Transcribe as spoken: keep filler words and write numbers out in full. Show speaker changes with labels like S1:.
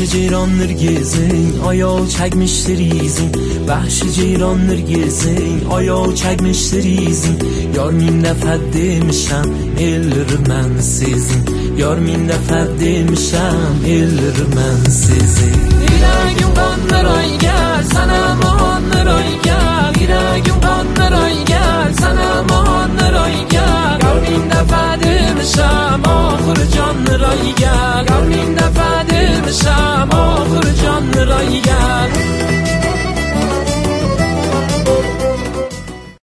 S1: Vahşi ceyranlar gezin, ayol çekmiştir izin. Vahşi ceyranlar gezin, ayol çekmiştir izin. Yar min nefər demişəm, elleri mən sizin. Yar min nefər demişəm, elleri mən sizin. Yüreğim qanlar ay gel, sana muhanlar ay gel. Yüreğim qanlar ay gel.